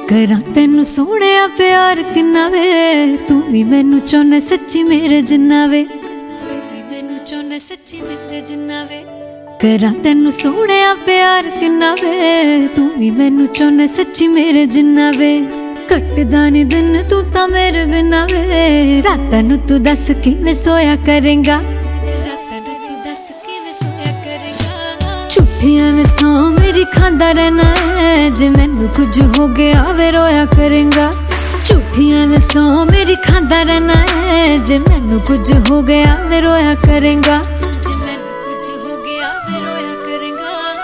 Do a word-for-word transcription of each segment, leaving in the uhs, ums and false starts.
करा तेनू सोहणिया प्यार किन्ना वे, तू भी मैनू चाहुन्ना सच्ची मेरे जिन्ना वे, तू भी मैनू चाहुन्ना सच्ची मेरे जिन्ना वे। करा तेनू सोहणिया प्यार किन्ना वे, तू भी मैनू चाहुन्ना सच्ची मेरे जिन्ना वे। कटदा नी दिन तू तां मेरे बिना वे, रातां नू तू दस किवें सोया करेंगा, रातां नू तू दस किवें सोया करेंगा। झूठियां में सौ मेरी खांदा रहना है, जे मैनू कुछ हो गया वे रोया करेंगा। झूठियां में सौ मेरी खांदा रहना है, जे मैनू कुछ हो गया वे रोया करेंगा, जे मैनू कुछ हो गया वे रोया करेंगा।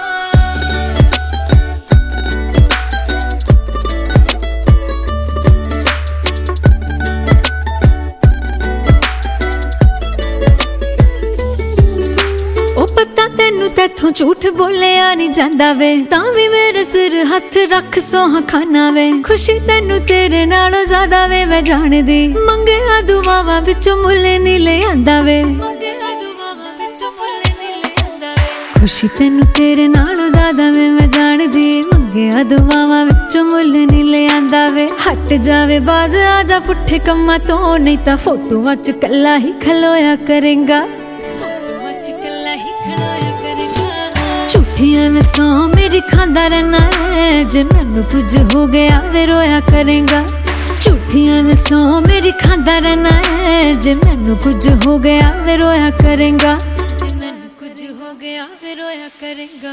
पता तेनू तैथों झूठ बोलिया नहीं जांदा वे, तां भी मेरे सिर हथ रख सोहा खाना वे। खुशी तेनू तेरे नालों ज्यादा वे मैं जानदी, मंगिया दुआवां विचों मुल नहीं ले आंदा वे, मंगिया दुआवां विचों मुल नहीं ले आंदा वे। खुशी तेनू तेरे नालों ज्यादा वे मैं जानदी, मंगिया दुआवां विचों मुल नहीं ले आंदा वे। हट जावे बाज आजा पुट्ठे कम्मां तो, नहीं तां फोटोआं च कल्ला ही खलोया करेंगा, फोटोआं च कल्ला ही खलोया करेंगा। झूठियां में सौ मेरी खांदा रहना है, जे मैनू कुछ हो गया वे रोया करेंगा। झूठियां में सौ मेरी खांदा रहना है, जे मैनू कुछ हो गया वे रोया करेंगा, जे मैनू कुछ हो गया वे रोया करेंगा।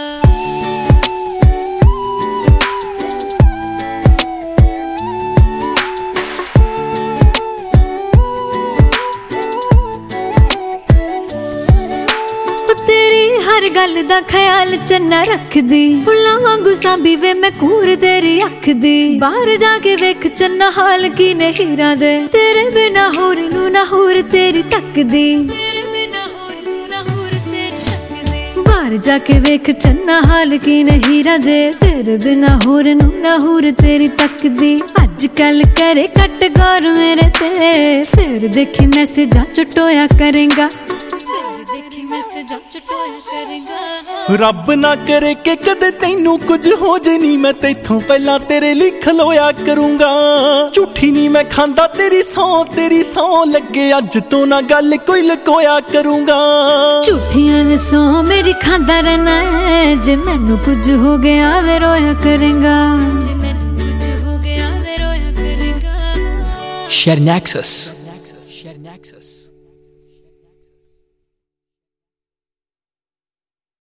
हर गल दा ख्याल चन्ना रखदी, फुल्लां वांगू सांभी वे मैं कूर तेरी अख दी। बाहर जाके वेख चन्ना हाल की ने हीरां दे, तेरे बिना होर नू ना होर तेरी तकदी, तेरे बिना होर नू ना होर तेरी तकदी। बाहर जाके वेख चन्ना हाल की ने हीरां दे, तेरे बिना होर नू ना होर तेरी तकदी। अज कल करे कट गौर मेरे ते, फिर देखी मैसेजां चटोया करेंगा, रब ना करे कि कदे तैनू कुछ हो जे नी, मैं तैथों पहला तेरे लिए खलोया करूंगा। झूठी नी मैं खांदा तेरी सौ, तेरी सौ लगे अज तो ना गल कोई लकोया करूंगा। झूठियां में सौ मेरी खांदा रहना है, जे मैनू कुछ हो गया वे रोया करेंगा, जे मैनू कुछ हो गया वे रोया करेंगा। Share Nexus.